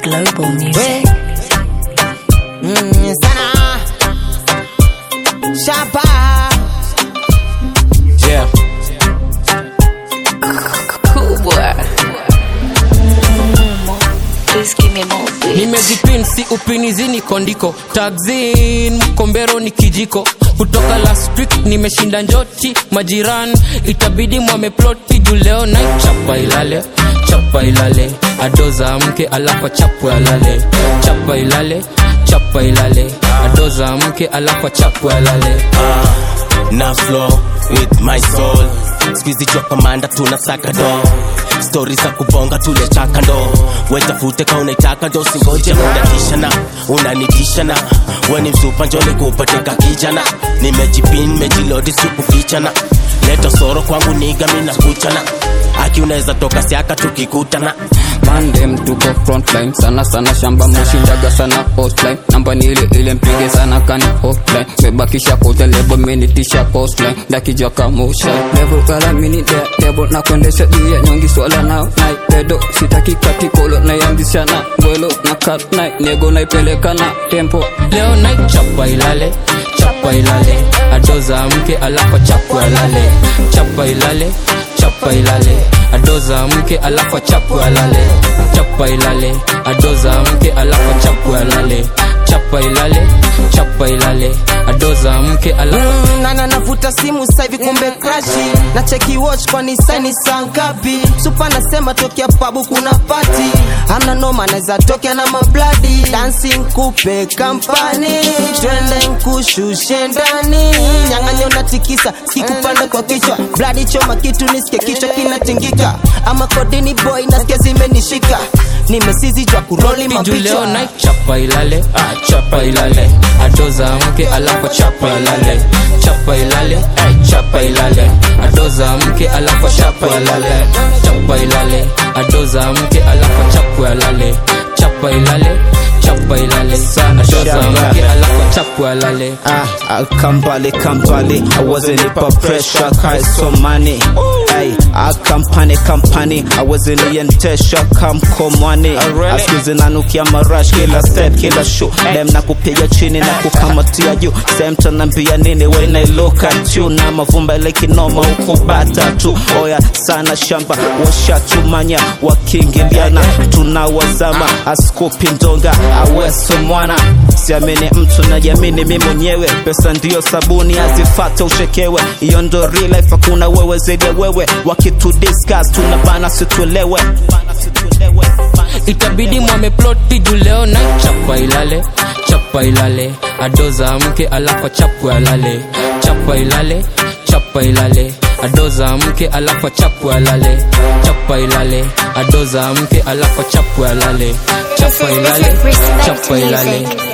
Global music. Sana Shaba. Yeah. Cool boy. Please give me more beats. Nimejipin si upinizi ni kondiko. Tagzin mkombero ni kijiko. Kutoka last week nimeshinda njoti. Majiran itabidi mwameploti juu leo night. Chapa ilale, chapa ilale. Adoza mke alafa chapwe alale. Chapa ilale, chapa ilale. Adoza mke alafa chapwe alale. Na flow with my soul. Squeezy jwa kamanda tunasaka do. Stories za kubonga tule chaka ndo. Weta fute ka unaitaka ndo. Singoje unanitishana. Weni msupa njole kupateka kijana. Nimejipin mejilodi sikufichana. Leta soro kwangu niga mina kuchana. Aki unaweza toka siaka tukikutana. Mandem tuko frontline. Sana sana shamba mshindaga sana hotline. Namba ni ile mpige sana kani hotline. Mebakisha kote lebo menitisha postline. Daki joka motion level kala mini there table. Na kuendesha dia nyongi swala na night pedo. Sitaki katikolo na yambisha na mwelo na cut night. Nego na ipeleka na tempo. Leo night chapa ilale, chapa ilale. Adoza mke alafa chapwe alale. Chapa ilale, chapa ilale. Adoza mke alafa chapwe alale. Chapa ilale, adoza mke alafa chapwe alale. Chapa ilale, chapa ilale. Adoza mke alafa Nana navuta simu sasa hivi kumbe crashi. Na cheki watch kwa ni sign saa ngapi. Super nasema tokea pabu kuna party. Hamna noma naweza tokea na mabladi. Dancing kupe kampani. Twende nkushushe ndani. Nyang'anyo natikisa sikupanda kwa kichwa. Bloody choma kitu nisike kichwa kinatingika. Ama kodini boy nasikia zimenishika. Nimesizi jwa kuroli mapichwa. Leo night chapa ilale, chapa ilale. Adoza mke alafa chapa ilale. Chapa ilale, chapa ilale. Adoza mke alafa chapa ilale. Chapa ilale, adoza mke alafa chapa ilale. Chapa ilale, chapa ilale. Adoza mke alafa chapa ilale. Kampali, I wasn't in pressure, I so money. Hey, company, I wasn't in tesha, come money. Askuzi nanukia marash, kila step, kila show. Dem na kupiga chini na kukamatia juu. Same tanambia nini when I look at you. Na mavumba ile kinoma uko bata tu. Oya sana shamba, washatumanya, wakingiliana. Tunawazama, askupi ndonga, aweso mwana. Siamini mtu na jamini mimi mwenyewe. Pesa ndio sabuni azifata ushekewe. Iyo ndo real life hakuna wewe zaidi ya wewe. Wakitu discuss tunabana situelewe. Itabidi mwameploti juu leo na chapa ilale, chapa ilale. Adoza mke alafa chapwe alale. Chapa ilale, chapa ilale. Adoza mke alafa chapwe alale. Chapa ilale, adoza mke alafa chapwe alale. Chapa ilale, chapa ilale.